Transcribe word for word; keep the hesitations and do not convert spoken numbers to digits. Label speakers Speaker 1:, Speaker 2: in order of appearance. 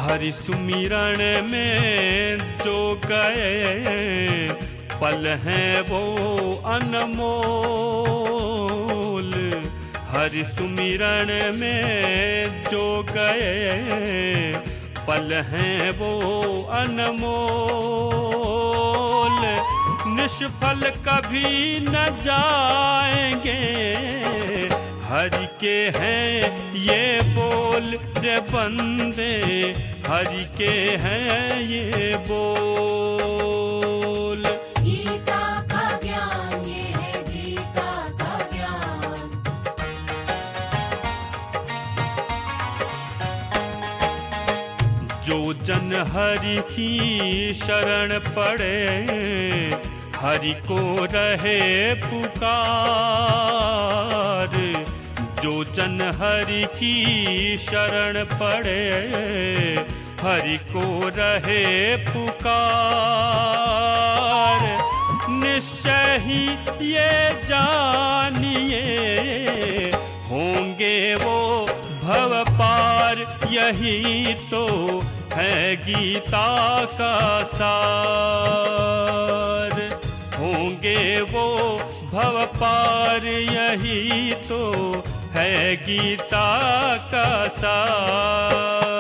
Speaker 1: हरि सुमिरन में जो गए पल हैं वो अनमोल। हरि सुमिरन में जो गए पल हैं वो अनमोल। निष्फल कभी न जाएंगे हरि के हैं ये बोल रे बंदे, हरि के हैं ये बोल।
Speaker 2: गीता का ज्ञान ये है गीता का ज्ञान।
Speaker 1: जो जन हरि की शरण पड़े हरि को रहे पुकार। जो जन हरि की शरण पड़े हरि को रहे पुकार। निश्चय ही ये जानिए होंगे वो भव पार। यही तो है गीता का सार। होंगे वो भव पार, यही तो है गीता का सार।